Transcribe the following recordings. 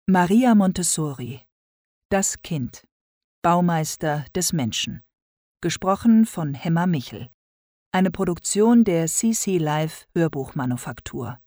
Maria Montessori. Das Kind. Baumeister des Menschen. Gesprochen von Hemmer Michel. Eine Produktion der CC Live Hörbuchmanufaktur.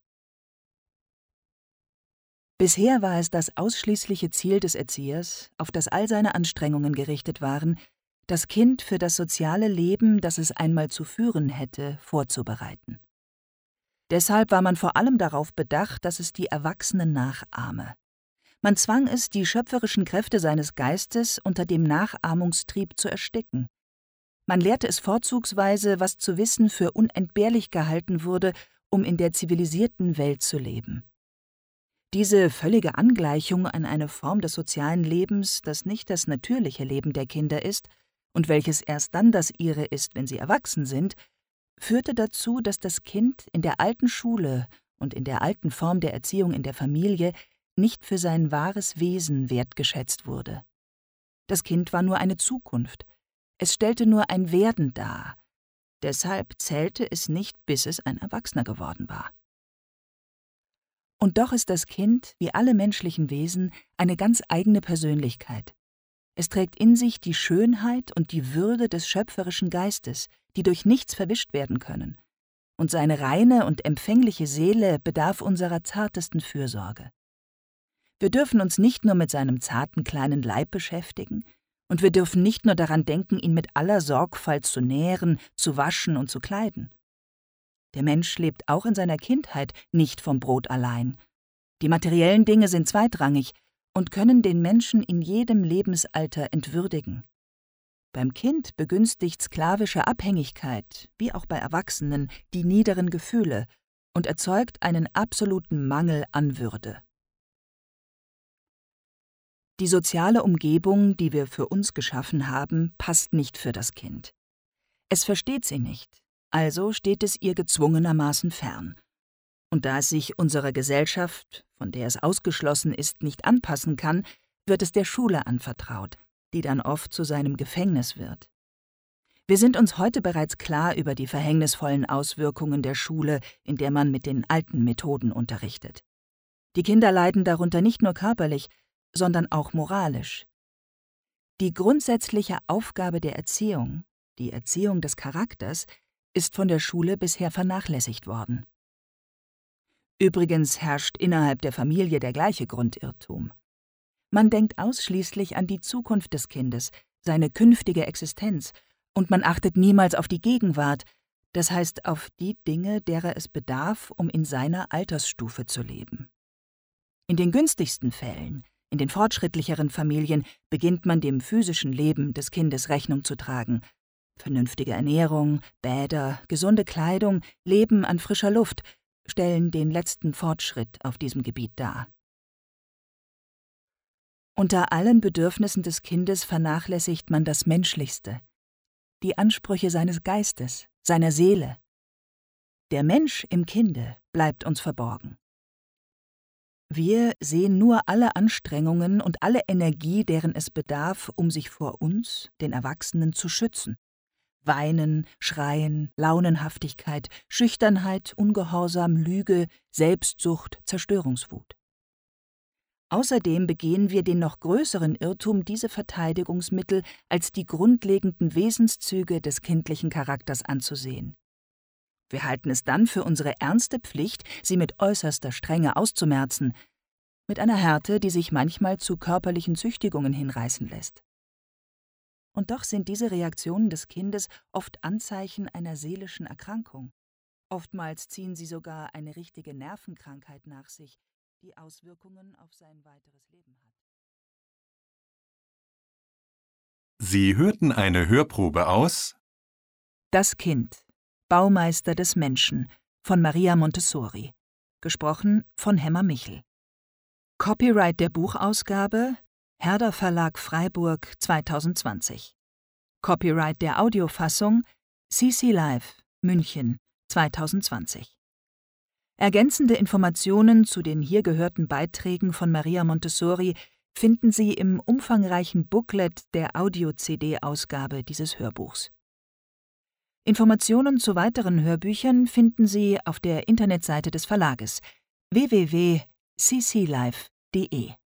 Bisher war es das ausschließliche Ziel des Erziehers, auf das all seine Anstrengungen gerichtet waren, das Kind für das soziale Leben, das es einmal zu führen hätte, vorzubereiten. Deshalb war man vor allem darauf bedacht, dass es die Erwachsenen nachahme. Man zwang es, die schöpferischen Kräfte seines Geistes unter dem Nachahmungstrieb zu ersticken. Man lehrte es vorzugsweise, was zu wissen für unentbehrlich gehalten wurde, um in der zivilisierten Welt zu leben. Diese völlige Angleichung an eine Form des sozialen Lebens, das nicht das natürliche Leben der Kinder ist und welches erst dann das ihre ist, wenn sie erwachsen sind, führte dazu, dass das Kind in der alten Schule und in der alten Form der Erziehung in der Familie nicht für sein wahres Wesen wertgeschätzt wurde. Das Kind war nur eine Zukunft. Es stellte nur ein Werden dar. Deshalb zählte es nicht, bis es ein Erwachsener geworden war. Und doch ist das Kind, wie alle menschlichen Wesen, eine ganz eigene Persönlichkeit. Es trägt in sich die Schönheit und die Würde des schöpferischen Geistes, die durch nichts verwischt werden können. Und seine reine und empfängliche Seele bedarf unserer zartesten Fürsorge. Wir dürfen uns nicht nur mit seinem zarten kleinen Leib beschäftigen, und wir dürfen nicht nur daran denken, ihn mit aller Sorgfalt zu nähren, zu waschen und zu kleiden. Der Mensch lebt auch in seiner Kindheit nicht vom Brot allein. Die materiellen Dinge sind zweitrangig und können den Menschen in jedem Lebensalter entwürdigen. Beim Kind begünstigt sklavische Abhängigkeit, wie auch bei Erwachsenen, die niederen Gefühle und erzeugt einen absoluten Mangel an Würde. Die soziale Umgebung, die wir für uns geschaffen haben, passt nicht für das Kind. Es versteht sie nicht, also steht es ihr gezwungenermaßen fern. Und da es sich unserer Gesellschaft, von der es ausgeschlossen ist, nicht anpassen kann, wird es der Schule anvertraut, die dann oft zu seinem Gefängnis wird. Wir sind uns heute bereits klar über die verhängnisvollen Auswirkungen der Schule, in der man mit den alten Methoden unterrichtet. Die Kinder leiden darunter nicht nur körperlich, sondern auch moralisch. Die grundsätzliche Aufgabe der Erziehung, die Erziehung des Charakters, ist von der Schule bisher vernachlässigt worden. Übrigens herrscht innerhalb der Familie der gleiche Grundirrtum. Man denkt ausschließlich an die Zukunft des Kindes, seine künftige Existenz, und man achtet niemals auf die Gegenwart, das heißt auf die Dinge, derer es bedarf, um in seiner Altersstufe zu leben. In den günstigsten Fällen, in den fortschrittlicheren Familien, beginnt man dem physischen Leben des Kindes Rechnung zu tragen. Vernünftige Ernährung, Bäder, gesunde Kleidung, Leben an frischer Luft stellen den letzten Fortschritt auf diesem Gebiet dar. Unter allen Bedürfnissen des Kindes vernachlässigt man das Menschlichste, die Ansprüche seines Geistes, seiner Seele. Der Mensch im Kinde bleibt uns verborgen. Wir sehen nur alle Anstrengungen und alle Energie, deren es bedarf, um sich vor uns, den Erwachsenen, zu schützen. Weinen, Schreien, Launenhaftigkeit, Schüchternheit, Ungehorsam, Lüge, Selbstsucht, Zerstörungswut. Außerdem begehen wir den noch größeren Irrtum, diese Verteidigungsmittel als die grundlegenden Wesenszüge des kindlichen Charakters anzusehen. Wir halten es dann für unsere ernste Pflicht, sie mit äußerster Strenge auszumerzen, mit einer Härte, die sich manchmal zu körperlichen Züchtigungen hinreißen lässt. Und doch sind diese Reaktionen des Kindes oft Anzeichen einer seelischen Erkrankung. Oftmals ziehen sie sogar eine richtige Nervenkrankheit nach sich, die Auswirkungen auf sein weiteres Leben hat. Sie hörten eine Hörprobe aus Das Kind. Baumeister des Menschen von Maria Montessori. Gesprochen von Hemmer Michel. Copyright der Buchausgabe Herder Verlag Freiburg 2020. Copyright der Audiofassung CC Live München 2020. Ergänzende Informationen zu den hier gehörten Beiträgen von Maria Montessori finden Sie im umfangreichen Booklet der Audio-CD-Ausgabe dieses Hörbuchs. Informationen zu weiteren Hörbüchern finden Sie auf der Internetseite des Verlages www.cclive.de.